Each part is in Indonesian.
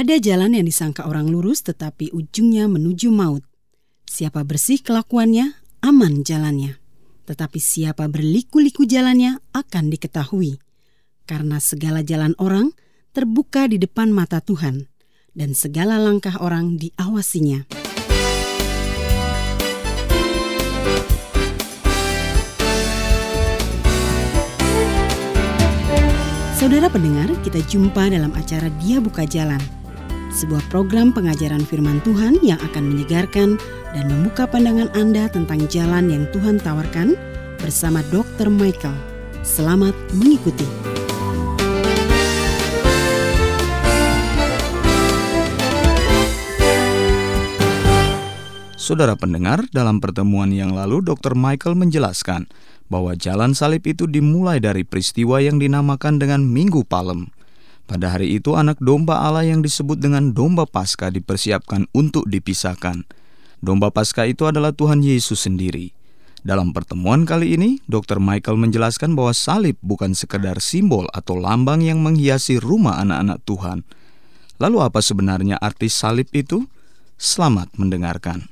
Ada jalan yang disangka orang lurus tetapi ujungnya menuju maut. Siapa bersih kelakuannya, aman jalannya. Tetapi siapa berliku-liku jalannya akan diketahui. Karena segala jalan orang terbuka di depan mata Tuhan, dan segala langkah orang diawasinya. Saudara pendengar, kita jumpa dalam acara Dia Buka Jalan, sebuah program pengajaran firman Tuhan yang akan menyegarkan dan membuka pandangan Anda tentang jalan yang Tuhan tawarkan bersama Dr. Michael. Selamat mengikuti. Saudara pendengar, dalam pertemuan yang lalu Dr. Michael menjelaskan bahwa jalan salib itu dimulai dari peristiwa yang dinamakan dengan Minggu Palem. Pada hari itu anak domba Allah yang disebut dengan domba Paskah dipersiapkan untuk dipisahkan. Domba Paskah itu adalah Tuhan Yesus sendiri. Dalam pertemuan kali ini, Dr. Michael menjelaskan bahwa salib bukan sekedar simbol atau lambang yang menghiasi rumah anak-anak Tuhan. Lalu apa sebenarnya arti salib itu? Selamat mendengarkan.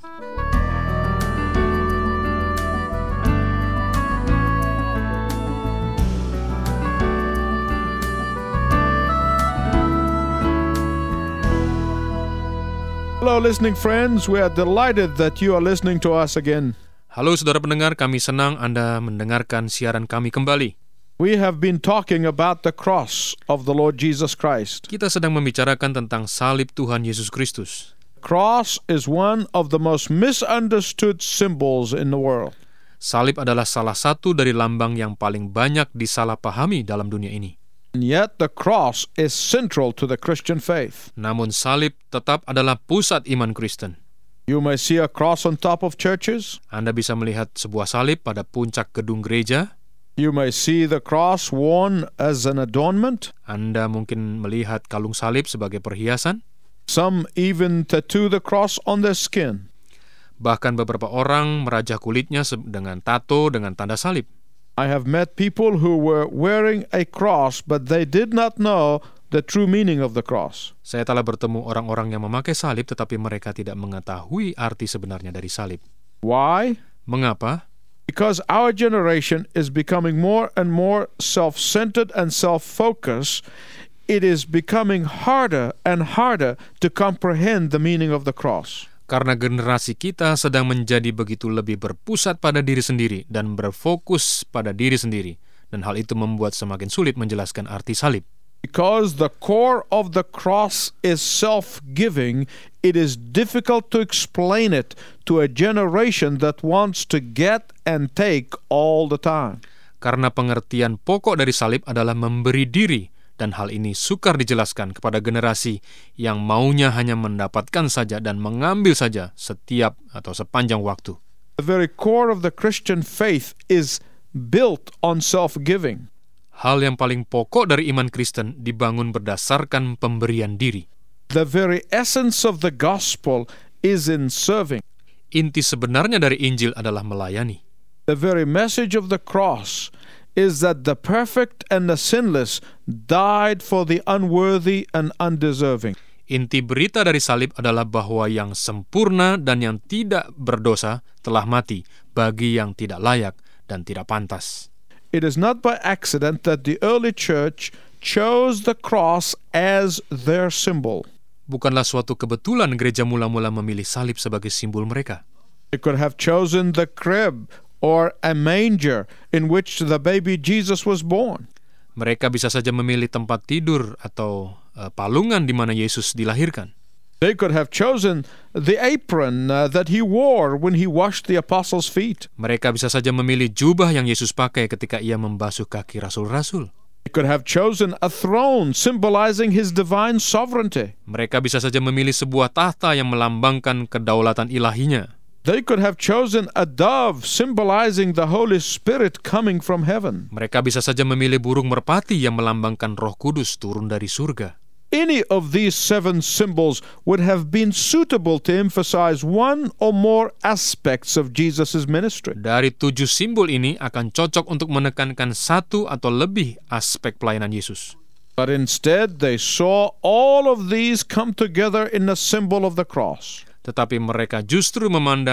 Hello listening friends, we are delighted that you are listening to us again. Halo saudara pendengar, kami senang Anda mendengarkan siaran kami kembali. We have been talking about the cross of the Lord Jesus Christ. Kita sedang membicarakan tentang salib Tuhan Yesus Kristus. Cross is one of the most misunderstood symbols in the world. Salib adalah salah satu dari lambang yang paling banyak disalahpahami dalam dunia ini. And yet the cross is central to the Christian faith. Namun salib tetap adalah pusat iman Kristen. You may see a cross on top of churches. Anda bisa melihat sebuah salib pada puncak gedung gereja. You may see the cross worn as an adornment. Anda mungkin melihat kalung salib sebagai perhiasan. Some even tattoo the cross on their skin. Bahkan beberapa orang merajah kulitnya dengan tato dengan tanda salib. I have met people who were wearing a cross, but they did not know the true meaning of the cross. Saya telah bertemu orang-orang yang memakai salib, tetapi mereka tidak mengetahui arti sebenarnya dari salib. Why? Mengapa? Because our generation is becoming more and more self-centered and self-focused. It is becoming harder and harder to comprehend the meaning of the cross. Karena generasi kita sedang menjadi begitu lebih berpusat pada diri sendiri dan berfokus pada diri sendiri. Dan hal itu membuat semakin sulit menjelaskan arti salib. Because the core of the cross is self-giving, it is difficult to explain it to a generation that wants to get and take all the time. Karena pengertian pokok dari salib adalah memberi diri. Dan hal ini sukar dijelaskan kepada generasi yang maunya hanya mendapatkan saja dan mengambil saja setiap atau sepanjang waktu. The very core of the Christian faith is built on self-giving. Hal yang paling pokok dari iman Kristen dibangun berdasarkan pemberian diri. The very essence of the gospel is in serving. Inti sebenarnya dari Injil adalah melayani. The very message of the cross is that the perfect and the sinless died for the unworthy and undeserving. Inti berita dari salib adalah bahwa yang sempurna dan yang tidak berdosa telah mati bagi yang tidak layak dan tidak pantas. It is not by accident that the early church chose the cross as their symbol. Bukanlah suatu kebetulan gereja mula-mula memilih salib sebagai simbol mereka. They could have chosen the crib or a manger in which the baby Jesus was born. Mereka bisa saja memilih tempat tidur atau palungan di mana Yesus dilahirkan. They could have chosen the apron that he wore when he washed the apostles' feet. Mereka bisa saja memilih jubah yang Yesus pakai ketika ia membasuh kaki rasul-rasul. They could have chosen a throne symbolizing his divine sovereignty. Mereka bisa saja memilih sebuah tahta yang melambangkan kedaulatan ilahinya. They could have chosen a dove symbolizing the Holy Spirit coming from heaven. Mereka bisa saja memilih burung merpati yang melambangkan Roh Kudus turun dari surga. Any of these 7 symbols would have been suitable to emphasize one or more aspects of Jesus' ministry. Dari 7 simbol ini akan cocok untuk menekankan satu atau lebih aspek pelayanan Yesus. But instead, they saw all of these come together in the symbol of the cross. Tetapi mereka justru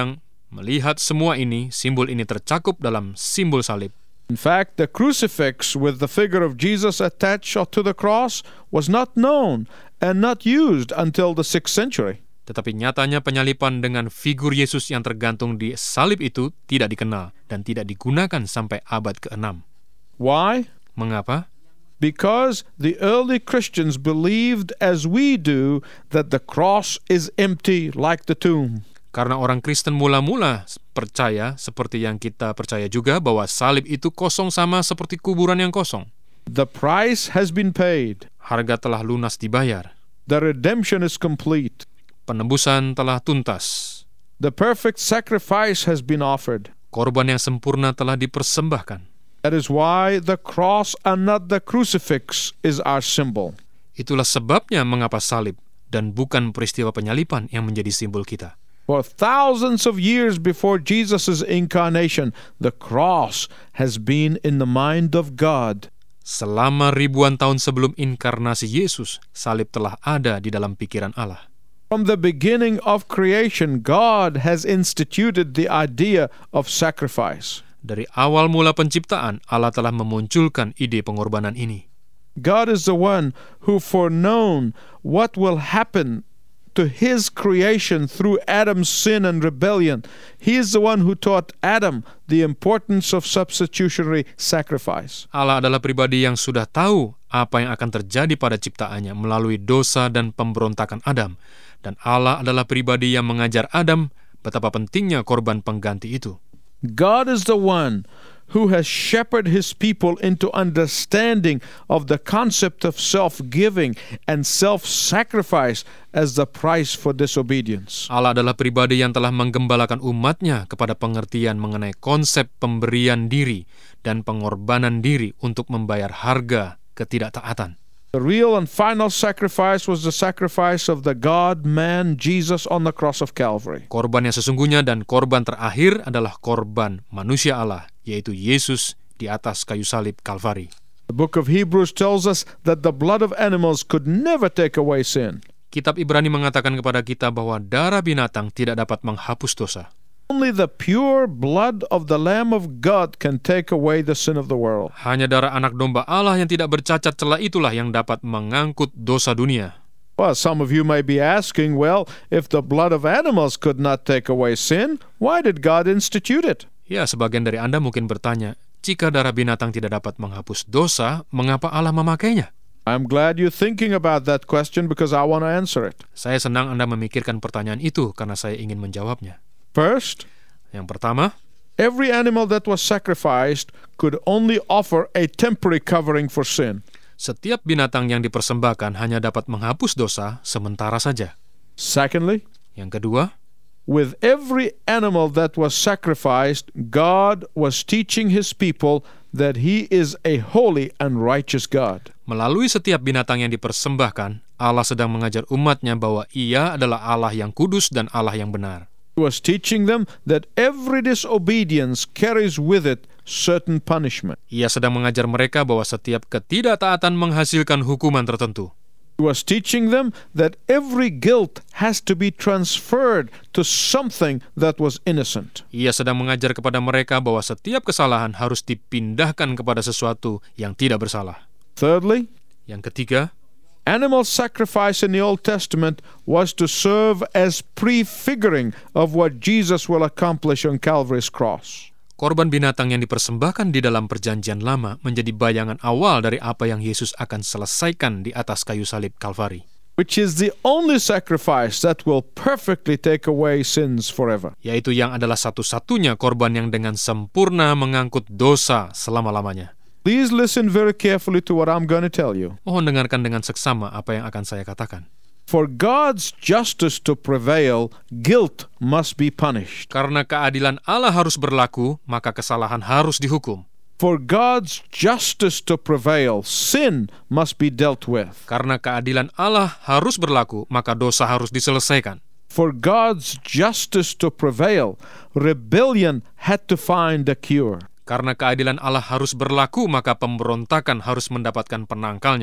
melihat semua ini, simbol ini tercakup dalam simbol salib. In fact, the crucifix with the figure of Jesus attached to the cross was not known and not used until the 6th century. Tetapi nyatanya penyalipan dengan figur Yesus yang tergantung di salib itu tidak dikenal dan tidak digunakan sampai abad ke-6. Why? Mengapa? Because the early Christians believed as we do that the cross is empty like the tomb. Karena orang Kristen mula-mula percaya, seperti yang kita percaya juga, bahwa salib itu kosong sama seperti kuburan yang kosong. The price has been paid. Harga telah lunas dibayar. The redemption is complete. Penebusan telah tuntas. The perfect sacrifice has been offered. Korban yang sempurna telah dipersembahkan. That is why the cross and not the crucifix is our symbol. Itulah sebabnya mengapa salib dan bukan peristiwa penyalipan yang menjadi simbol kita. For thousands of years before Jesus' incarnation, the cross has been in the mind of God. Selama ribuan tahun sebelum inkarnasi Yesus, salib telah ada di dalam pikiran Allah. From the beginning of creation, God has instituted the idea of sacrifice. Dari awal mula penciptaan, Allah telah memunculkan ide pengorbanan ini. God is the one who foreknown what will happen to his creation through Adam's sin and rebellion. He is the one who taught Adam the importance of substitutionary sacrifice. Allah adalah pribadi yang sudah tahu apa yang akan terjadi pada ciptaannya melalui dosa dan pemberontakan Adam. Dan Allah adalah pribadi yang mengajar Adam betapa pentingnya korban pengganti itu. God is the one who has shepherded his people into understanding of the concept of self-giving and self-sacrifice as the price for disobedience. Allah adalah pribadi yang telah menggembalakan umatnya kepada pengertian mengenai konsep pemberian diri dan pengorbanan diri untuk membayar harga ketidaktaatan. The real and final sacrifice was the sacrifice of the God-man Jesus on the cross of Calvary. Korban yang sesungguhnya dan korban terakhir adalah korban manusia Allah, yaitu Yesus di atas kayu salib Kalvari. The book of Hebrews tells us that the blood of animals could never take away sin. Kitab Ibrani mengatakan kepada kita bahwa darah binatang tidak dapat menghapus dosa. Only the pure blood of the Lamb of God can take away the sin of the world. Hanya darah anak domba Allah yang tidak bercacat celah itulah yang dapat mengangkut dosa dunia. Well, some of you may be asking, well, if the blood of animals could not take away sin, why did God institute it? Ya, sebagian dari Anda mungkin bertanya, jika darah binatang tidak dapat menghapus dosa, mengapa Allah memakainya? I'm glad you're thinking about that question because I want to answer it. Saya senang Anda memikirkan pertanyaan itu karena saya ingin menjawabnya. First, yang pertama, every animal that was sacrificed could only offer a temporary covering for sin. Setiap binatang yang dipersembahkan hanya dapat menghapus dosa sementara saja. Secondly, yang kedua, with every animal that was sacrificed, God was teaching his people that he is a holy and righteous God. Melalui setiap binatang yang dipersembahkan, Allah sedang mengajar umatnya bahwa Ia adalah Allah yang kudus dan Allah yang benar. He was teaching them that every disobedience carries with it certain punishment. Ia sedang mengajar mereka bahwa setiap ketidaktaatan menghasilkan hukuman tertentu. He was teaching them that every guilt has to be transferred to something that was innocent. Ia sedang mengajar kepada mereka bahwa setiap kesalahan harus dipindahkan kepada sesuatu yang tidak bersalah. Thirdly, yang ketiga, animal sacrifice in the Old Testament was to serve as prefiguring of what Jesus will accomplish on Calvary's cross. Korban binatang yang dipersembahkan di dalam perjanjian lama menjadi bayangan awal dari apa yang Yesus akan selesaikan di atas kayu salib Kalvari. Which is the only sacrifice that will perfectly take away sins forever. Yaitu yang adalah satu-satunya korban yang dengan sempurna mengangkut dosa selama-lamanya. Please listen very carefully to what I'm going to tell you. Mohon dengarkan dengan seksama apa yang akan saya katakan. For God's justice to prevail, guilt must be punished. Karena keadilan Allah harus berlaku, maka kesalahan harus dihukum. For God's justice to prevail, sin must be dealt with. Karena keadilan Allah harus berlaku, maka dosa harus diselesaikan. For God's justice to prevail, rebellion had to find a cure. Karena keadilan Allah harus berlaku, maka pemberontakan harus mendapatkan penangkalnya.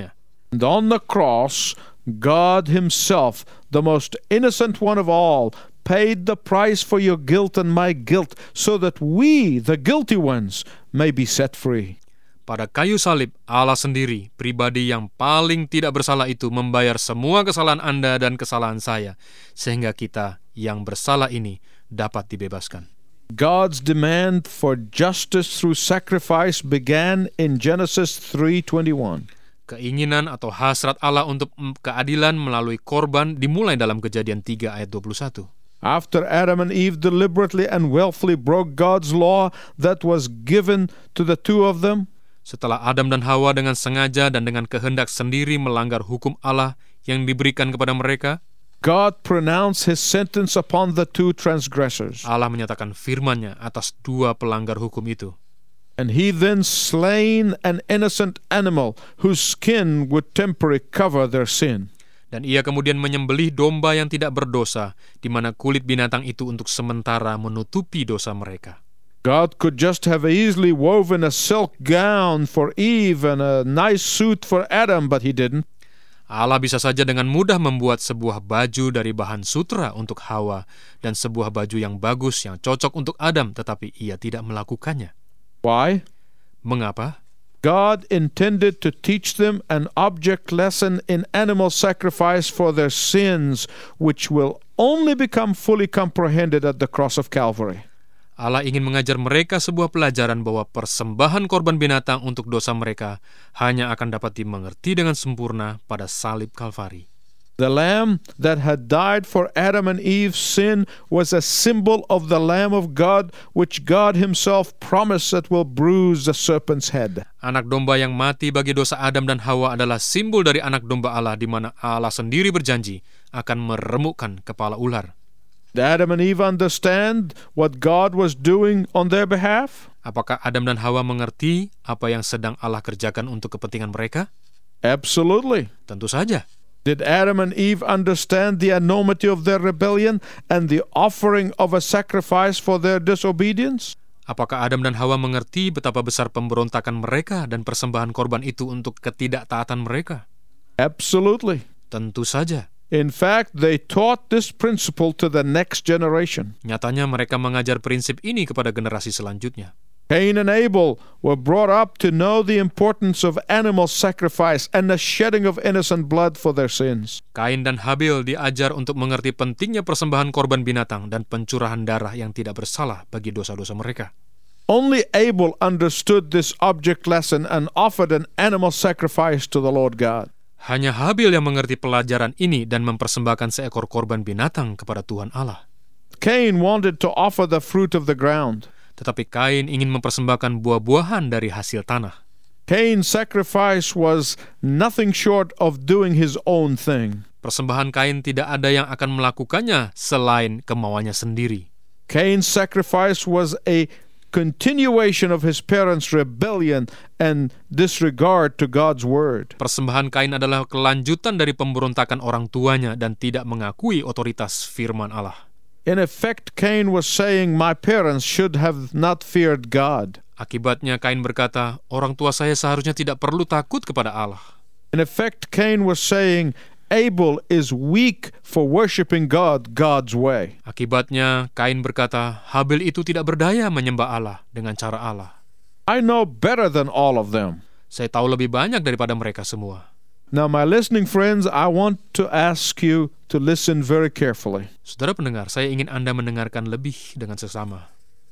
And on the cross, God Himself, the most innocent one of all, paid the price for your guilt and my guilt, so that we, the guilty ones, may be set free. Pada kayu salib, Allah sendiri, pribadi yang paling tidak bersalah itu, membayar semua kesalahan Anda dan kesalahan saya, sehingga kita yang bersalah ini dapat dibebaskan. God's demand for justice through sacrifice began in Genesis 3:21. Keinginan atau hasrat Allah untuk keadilan melalui korban dimulai dalam Kejadian 3 ayat 21. After Adam and Eve deliberately and willfully broke God's law that was given to the two of them, Setelah Adam dan Hawa dengan sengaja dan dengan kehendak sendiri melanggar hukum Allah yang diberikan kepada mereka, God pronounced His sentence upon the two transgressors. Allah menyatakan firman-Nya atas dua pelanggar hukum itu. And He then slain an innocent animal whose skin would temporarily cover their sin. Dan Ia kemudian menyembelih domba yang tidak berdosa, di mana kulit binatang itu untuk sementara menutupi dosa mereka. God could just have easily woven a silk gown for Eve and a nice suit for Adam, but He didn't. Allah bisa saja dengan mudah membuat sebuah baju dari bahan sutra untuk Hawa dan sebuah baju yang bagus yang cocok untuk Adam, tetapi Ia tidak melakukannya. Why? Mengapa? God intended to teach them an object lesson in animal sacrifice for their sins, which will only become fully comprehended at the cross of Calvary. Allah ingin mengajar mereka sebuah pelajaran bahwa persembahan korban binatang untuk dosa mereka hanya akan dapat dimengerti dengan sempurna pada salib Kalvari. The lamb that had died for Adam and Eve's sin was a symbol of the Lamb of God, which God Himself promised that will bruise the serpent's head. Anak domba yang mati bagi dosa Adam dan Hawa adalah simbol dari anak domba Allah, di mana Allah sendiri berjanji akan meremukkan kepala ular. Did Adam and Eve understand what God was doing on their behalf? Apakah Adam dan Hawa mengerti apa yang sedang Allah kerjakan untuk kepentingan mereka? Absolutely. Tentu saja. Did Adam and Eve understand the enormity of their rebellion and the offering of a sacrifice for their disobedience? Apakah Adam dan Hawa mengerti betapa besar pemberontakan mereka dan persembahan korban itu untuk ketidaktaatan mereka? Absolutely. Tentu saja. In fact, they taught this principle to the next generation. Nyatanya mereka mengajar prinsip ini kepada generasi selanjutnya. Cain and Abel were brought up to know the importance of animal sacrifice and the shedding of innocent blood for their sins. Kain dan Habil diajar untuk mengerti pentingnya persembahan korban binatang dan pencurahan darah yang tidak bersalah bagi dosa-dosa mereka. Only Abel understood this object lesson and offered an animal sacrifice to the Lord God. Hanya Habil yang mengerti pelajaran ini dan mempersembahkan seekor korban binatang kepada Tuhan Allah. Cain wanted to offer the fruit of the ground. Tetapi Kain ingin mempersembahkan buah-buahan dari hasil tanah. Cain's sacrifice was nothing short of doing his own thing. Persembahan Kain tidak ada yang akan melakukannya selain kemauannya sendiri. Cain's sacrifice was a continuation of his parents' rebellion and disregard to God's word. Persembahan Kain adalah kelanjutan dari pemberontakan orang tuanya dan tidak mengakui otoritas firman Allah. In effect, Cain was saying, my parents should have not feared God. Akibatnya Kain berkata, orang tua saya seharusnya tidak perlu takut kepada Allah. In effect, Cain was saying, Abel is weak for worshiping God God's way. Akibatnya Kain berkata, Habil itu tidak berdaya menyembah Allah dengan cara Allah. I know better than all of them. Saya tahu lebih banyak daripada mereka semua. Now, my listening friends, I want to ask you to listen very carefully. Saudara pendengar, saya ingin Anda mendengarkan lebih dengan seksama.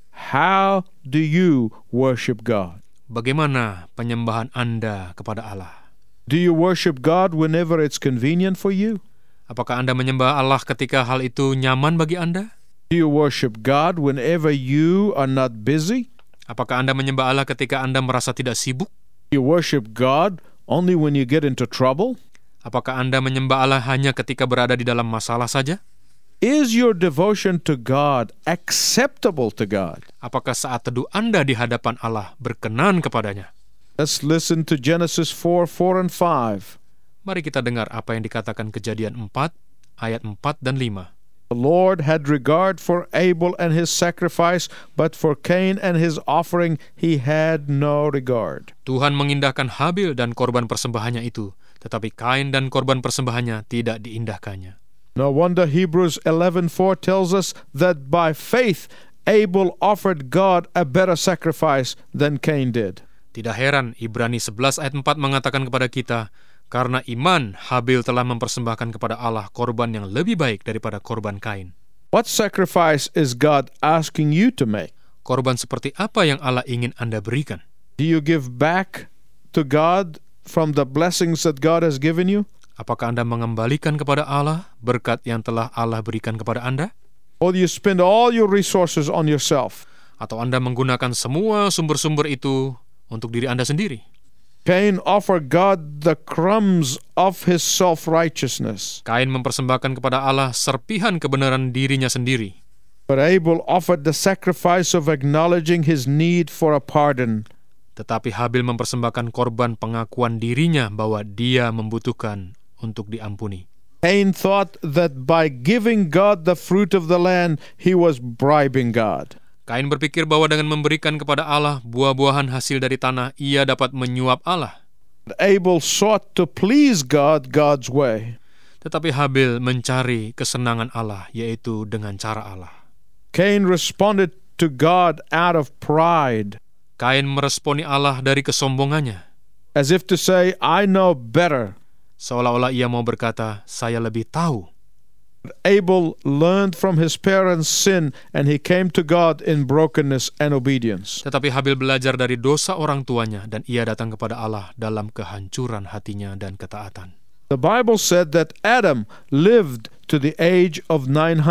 How do you worship God? Bagaimana penyembahan Anda kepada Allah? Do you worship God whenever it's convenient for you? Apakah Anda menyembah Allah ketika hal itu nyaman bagi Anda? Do you worship God whenever you are not busy? Apakah Anda menyembah Allah ketika Anda merasa tidak sibuk? Do you worship God only when you get into trouble? Apakah Anda menyembah Allah hanya ketika berada di dalam masalah saja? Is your devotion to God acceptable to God? Apakah saat teduh Anda di hadapan Allah berkenan kepadanya? Let's listen to Genesis 4:4 and 5. Mari kita dengar apa yang dikatakan Kejadian 4, ayat 4 dan 5. The Lord had regard for Abel and his sacrifice, but for Cain and his offering he had no regard. Tuhan mengindahkan Habil dan korban persembahannya itu, Tetapi Kain dan korban persembahannya tidak diindahkannya. No wonder Hebrews 11:4 tells us that by faith Abel offered God a better sacrifice than Cain did. Tidak heran Ibrani 11 ayat 4 mengatakan kepada kita, karena iman Habil telah mempersembahkan kepada Allah korban yang lebih baik daripada korban Kain. What sacrifice is God asking you to make? Korban seperti apa yang Allah ingin Anda berikan? Do you give back to God from the blessings that God has given you? Apakah Anda mengembalikan kepada Allah berkat yang telah Allah berikan kepada Anda? Or do you spend all your resources on yourself? Atau Anda menggunakan semua sumber-sumber itu untuk diri Anda sendiri? Cain offered God the crumbs of his self-righteousness, Kain mempersembahkan kepada Allah serpihan kebenaran dirinya sendiri. but Abel offered the sacrifice of acknowledging his need for a pardon. Tetapi Habil mempersembahkan korban pengakuan dirinya bahwa dia membutuhkan untuk diampuni. Cain thought that by giving God the fruit of the land, he was bribing God. Kain berpikir bahwa dengan memberikan kepada Allah buah-buahan hasil dari tanah, ia dapat menyuap Allah. Abel sought to please God God's way. Tetapi Habil mencari kesenangan Allah, yaitu dengan cara Allah. Cain responded to God out of pride, Kain meresponi Allah dari kesombongannya, as if to say, I know better. seolah-olah ia mau berkata, saya lebih tahu. Abel learned from his parents' sin, and he came to God in brokenness and obedience. Tetapi Habil belajar dari dosa orang tuanya, dan ia datang kepada Allah dalam kehancuran hatinya dan ketaatan. The Bible said that Adam lived to the age of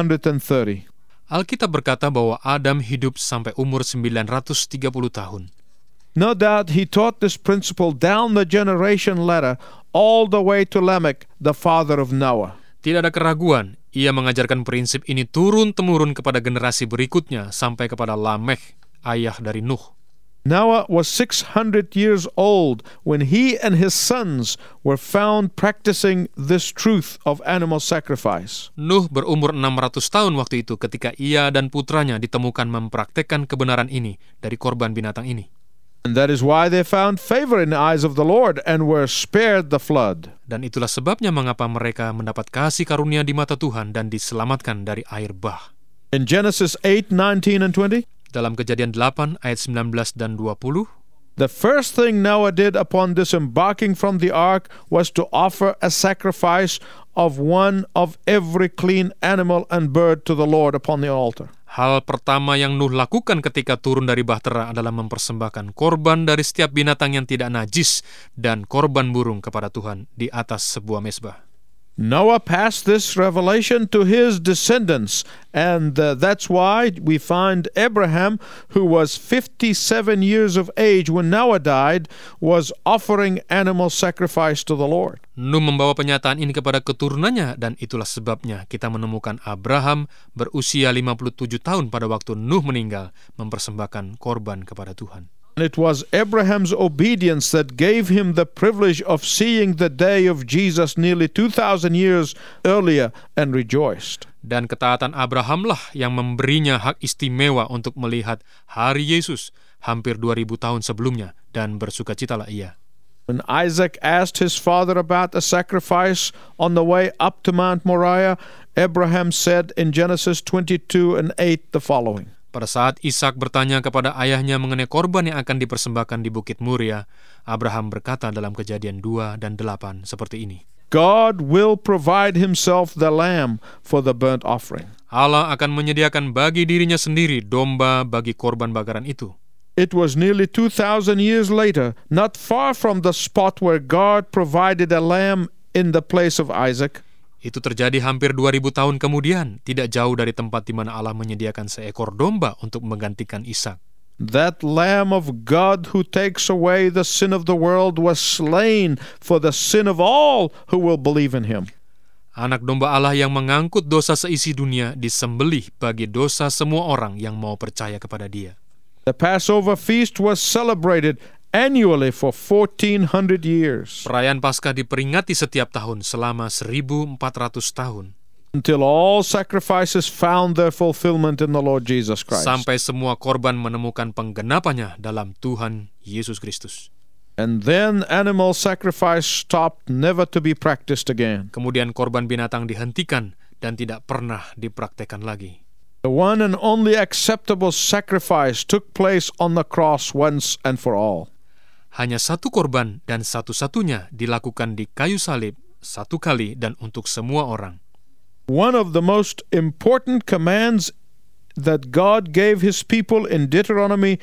930. Alkitab berkata bahwa Adam hidup sampai umur 930 tahun. No doubt he taught this principle down the generation ladder all the way to Lamech, the father of Noah. Tidak ada keraguan, ia mengajarkan prinsip ini turun-temurun kepada generasi berikutnya sampai kepada Lamekh, ayah dari Nuh. Noah was 600 years old when he and his sons were found practicing this truth of animal sacrifice. Nuh berumur 600 tahun waktu itu ketika ia dan putranya ditemukan mempraktekkan kebenaran ini dari korban binatang ini. And that is why they found favor in the eyes of the Lord and were spared the flood. Dan itulah sebabnya mengapa mereka mendapat kasih karunia di mata Tuhan dan diselamatkan dari air bah. In Genesis 8:19 and 20, Dalam Kejadian 8 ayat 19 dan 20, the first thing Noah did upon disembarking from the ark was to offer a sacrifice of one of every clean animal and bird to the Lord upon the altar. hal pertama yang Nuh lakukan ketika turun dari bahtera adalah mempersembahkan korban dari setiap binatang yang tidak najis dan korban burung kepada Tuhan di atas sebuah mezbah. Noah passed this revelation to his descendants, and that's why we find Abraham, who was 57 years of age when Noah died, was offering animal sacrifice to the Lord. Nuh membawa penyataan ini kepada keturunannya, dan itulah sebabnya kita menemukan Abraham berusia 57 tahun pada waktu Nuh meninggal, mempersembahkan korban kepada Tuhan. It was Abraham's obedience that gave him the privilege of seeing the day of Jesus nearly 2,000 years earlier and rejoiced. Dan ketaatan Abrahamlah yang memberinya hak istimewa untuk melihat hari Yesus hampir 2000 tahun sebelumnya, dan bersukacitalah ia. When Isaac asked his father about a sacrifice on the way up to Mount Moriah, Abraham said in Genesis 22 and 8 the following. Pada saat Ishak bertanya kepada ayahnya mengenai korban yang akan dipersembahkan di Bukit Muria, Abraham berkata dalam Kejadian 2 dan 8 seperti ini. God will provide himself the lamb for the burnt offering. Allah akan menyediakan bagi dirinya sendiri domba bagi korban bakaran itu. It was nearly 2,000 years later, not far from the spot where God provided a lamb in the place of Isaac. Itu terjadi hampir 2000 tahun kemudian, tidak jauh dari tempat di mana Allah menyediakan seekor domba untuk menggantikan Ishak. That Lamb of God who takes away the sin of the world was slain for the sin of all who will believe in him. Anak domba Allah yang mengangkut dosa seisi dunia disembelih bagi dosa semua orang yang mau percaya kepada Dia. The Passover feast was celebrated annually for 1400 years. Perayaan Paskah diperingati setiap tahun selama 1400 tahun. Until all sacrifices found their fulfillment in the Lord Jesus Christ. Sampai semua korban menemukan penggenapannya dalam Tuhan Yesus Kristus. And then animal sacrifice stopped, never to be practiced again. Kemudian korban binatang dihentikan dan tidak pernah dipraktekkan lagi. The one and only acceptable sacrifice took place on the cross once and for all. Hanya satu korban dan satu-satunya dilakukan di kayu salib satu kali dan untuk semua orang. One of the most important commands that God gave His people in Deuteronomy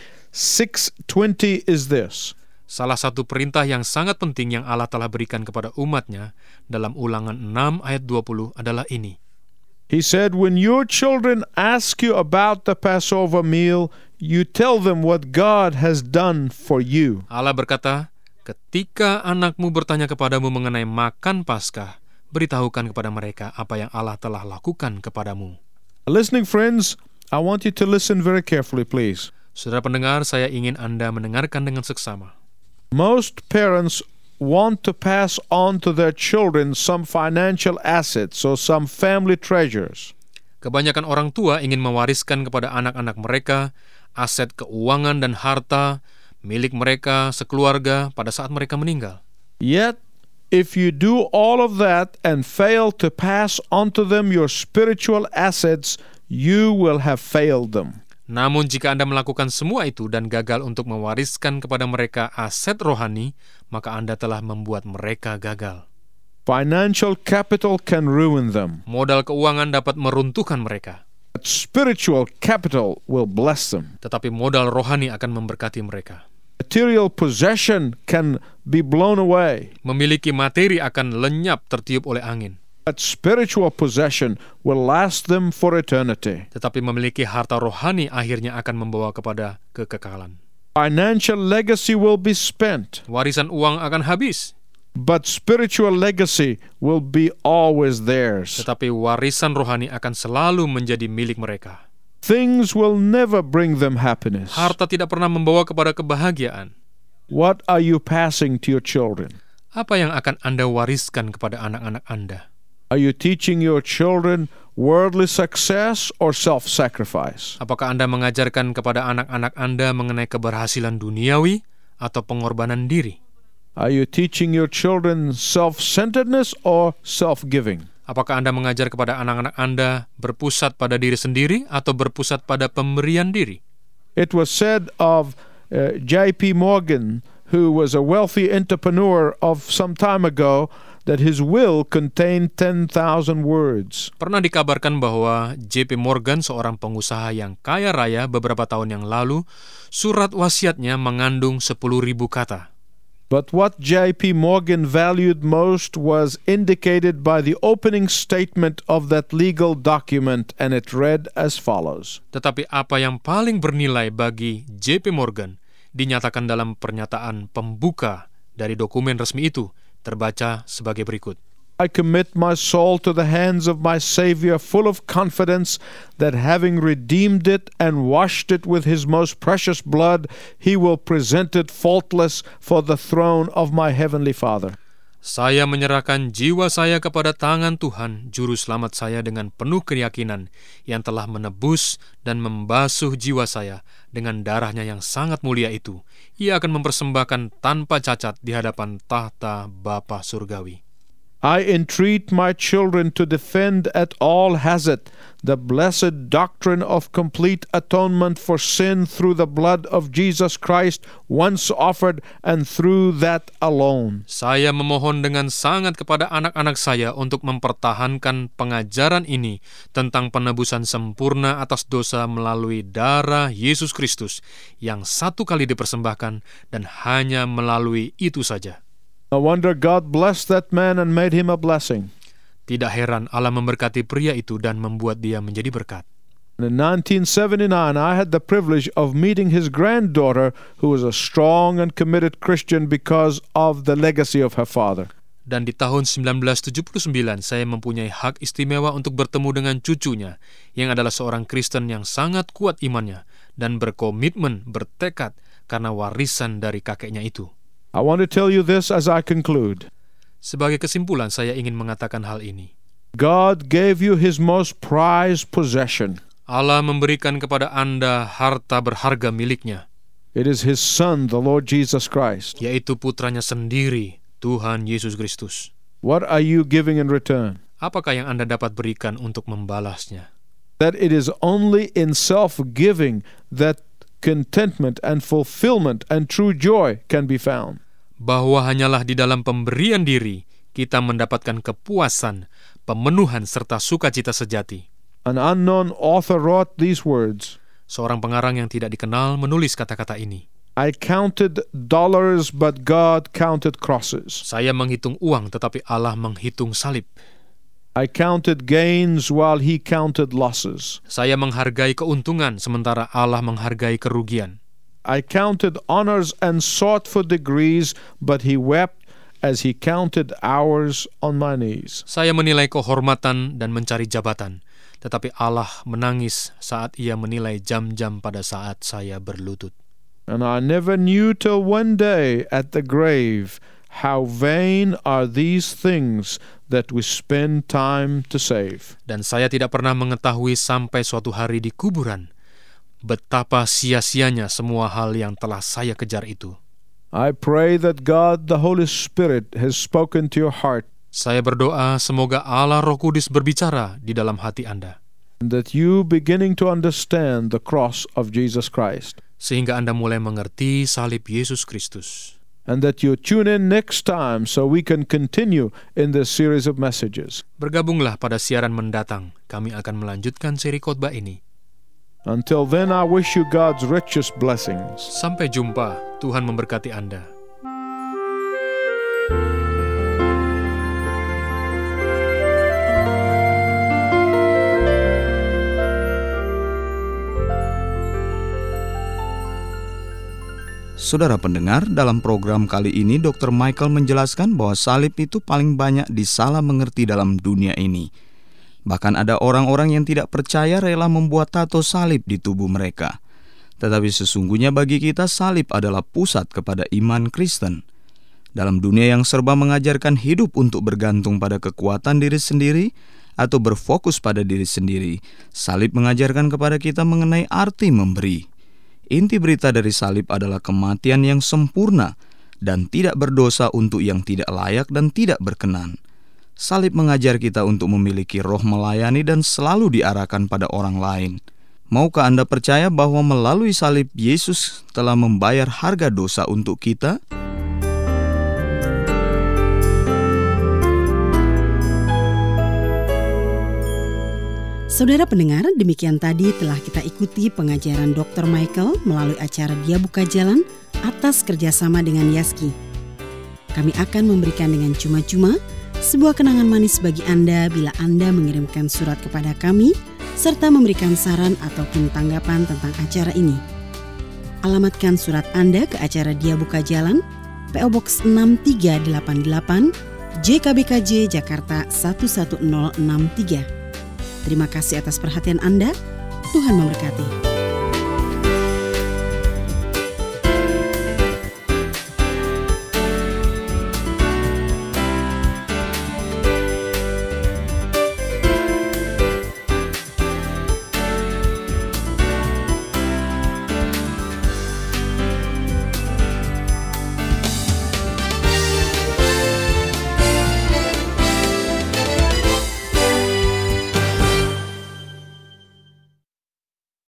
6:20 is this. Salah satu perintah yang sangat penting yang Allah telah berikan kepada umatnya dalam Ulangan 6 ayat 20 adalah ini. He said, when your children ask you about the Passover meal, you tell them what God has done for you. Allah berkata, ketika anakmu bertanya kepadamu mengenai makan Paskah, beritahukan kepada mereka apa yang Allah telah lakukan kepadamu. Listening friends, I want you to listen very carefully, please. Saudara pendengar, saya ingin Anda mendengarkan dengan seksama. Most parents want to pass on to their children some financial assets or some family treasures. Kebanyakan orang tua ingin mewariskan kepada anak-anak mereka aset keuangan dan harta milik mereka sekeluarga pada saat mereka meninggal. Yet, if you do all of that and fail to pass on to them your spiritual assets, you will have failed them. Namun jika Anda melakukan semua itu dan gagal untuk mewariskan kepada mereka aset rohani, maka Anda telah membuat mereka gagal. Financial capital can ruin them. Modal keuangan dapat meruntuhkan mereka. But spiritual capital will bless them. Tetapi modal rohani akan memberkati mereka. Material possession can be blown away. Memiliki materi akan lenyap tertiup oleh angin. But spiritual possession will last them for eternity. Tetapi memiliki harta rohani akhirnya akan membawa kepada kekekalan. Financial legacy will be spent. Warisan uang akan habis. But spiritual legacy will be always theirs. Tetapi warisan rohani akan selalu menjadi milik mereka. Things will never bring them happiness. Harta tidak pernah membawa kepada kebahagiaan. What are you passing to your children? Apa yang akan Anda wariskan kepada anak-anak Anda? Are you teaching your children worldly success or self-sacrifice? Apakah Anda mengajarkan kepada anak-anak Anda mengenai keberhasilan duniawi atau pengorbanan diri? Are you teaching your children self-centeredness or self-giving? Apakah Anda mengajar kepada anak-anak Anda berpusat pada diri sendiri atau berpusat pada pemberian diri? It was said of J.P. Morgan, who was a wealthy entrepreneur of some time ago, that his will contained 10,000 words. Pernah dikabarkan bahwa J.P. Morgan, seorang pengusaha yang kaya raya beberapa tahun yang lalu, surat wasiatnya mengandung 10.000 kata. But what J.P. Morgan valued most was indicated by the opening statement of that legal document, and it read as follows. Tetapi apa yang paling bernilai bagi J.P. Morgan dinyatakan dalam pernyataan pembuka dari dokumen resmi itu, terbaca sebagai berikut. I commit my soul to the hands of my Savior, full of confidence that having redeemed it and washed it with His most precious blood, He will present it faultless for the throne of my Heavenly Father. Saya menyerahkan jiwa saya kepada tangan Tuhan, Juru Selamat saya, dengan penuh keyakinan yang telah menebus dan membasuh jiwa saya dengan darahnya yang sangat mulia itu. Ia akan mempersembahkan tanpa cacat di hadapan tahta Bapa Surgawi. I entreat my children to defend at all hazard the blessed doctrine of complete atonement for sin through the blood of Jesus Christ once offered and through that alone. Saya memohon dengan sangat kepada anak-anak saya untuk mempertahankan pengajaran ini tentang penebusan sempurna atas dosa melalui darah Yesus Kristus yang satu kali dipersembahkan dan hanya melalui itu saja. No wonder God blessed that man and made him a blessing. Tidak heran Allah memberkati pria itu dan membuat dia menjadi berkat. In 1979, I had the privilege of meeting his granddaughter, who was a strong and committed Christian because of the legacy of her father. Dan di tahun 1979, saya mempunyai hak istimewa untuk bertemu dengan cucunya, yang adalah seorang Kristen yang sangat kuat imannya, dan berkomitmen, bertekad, karena warisan dari kakeknya itu. I want to tell you this as I conclude. Sebagai kesimpulan, saya ingin mengatakan hal ini. God gave you His most prized possession. Allah memberikan kepada Anda harta berharga miliknya. It is His Son, the Lord Jesus Christ. yaitu putranya sendiri, Tuhan Yesus Kristus. What are you giving in return? Apakah yang Anda dapat berikan untuk membalasnya? That it is only in self-giving that contentment and fulfillment and true joy can be found. Bahwa hanyalah di dalam pemberian diri kita mendapatkan kepuasan, pemenuhan serta sukacita sejati. An unknown author wrote these words, Seorang pengarang yang tidak dikenal menulis kata-kata ini. I counted dollars, but God counted crosses. Saya menghitung uang, tetapi Allah menghitung salib. I counted gains while He counted losses. Saya menghargai keuntungan, sementara Allah menghargai kerugian. I counted honors and sought for degrees, but He wept as He counted hours on my knees. Saya menilai kehormatan dan mencari jabatan, tetapi Allah menangis saat Ia menilai jam-jam pada saat saya berlutut. And I never knew till one day at the grave how vain are these things that we spend time to save. Dan saya tidak pernah mengetahui sampai suatu hari di kuburan betapa sia-sianya semua hal yang telah saya kejar itu. I pray that God, the Holy Spirit, has spoken to your heart, Saya berdoa semoga Allah Roh Kudus berbicara di dalam hati Anda, and that you beginning to understand the cross of Jesus Christ, sehingga Anda mulai mengerti salib Yesus Kristus. and that you tune in next time so we can continue in this series of messages. Bergabunglah pada siaran mendatang, kami akan melanjutkan seri khotbah ini. Until then, I wish you God's richest blessings. Sampai jumpa, Tuhan memberkati Anda. Saudara pendengar, dalam program kali ini Dr. Michael menjelaskan bahwa salib itu paling banyak disalah mengerti dalam dunia ini. Bahkan ada orang-orang yang tidak percaya rela membuat tato salib di tubuh mereka. Tetapi sesungguhnya bagi kita salib adalah pusat kepada iman Kristen. Dalam dunia yang serba mengajarkan hidup untuk bergantung pada kekuatan diri sendiri atau berfokus pada diri sendiri, salib mengajarkan kepada kita mengenai arti memberi. Inti berita dari salib adalah kematian yang sempurna dan tidak berdosa untuk yang tidak layak dan tidak berkenan. Salib mengajar kita untuk memiliki roh melayani dan selalu diarahkan pada orang lain. Maukah Anda percaya bahwa melalui salib Yesus telah membayar harga dosa untuk kita? Saudara pendengar, demikian tadi telah kita ikuti pengajaran Dr. Michael melalui acara Dia Buka Jalan atas kerjasama dengan Yaski. Kami akan memberikan dengan cuma-cuma sebuah kenangan manis bagi Anda bila Anda mengirimkan surat kepada kami serta memberikan saran ataupun tanggapan tentang acara ini. Alamatkan surat Anda ke acara Dia Buka Jalan, PO Box 6388, JKBKJ, Jakarta 11063. Terima kasih atas perhatian Anda. Tuhan memberkati.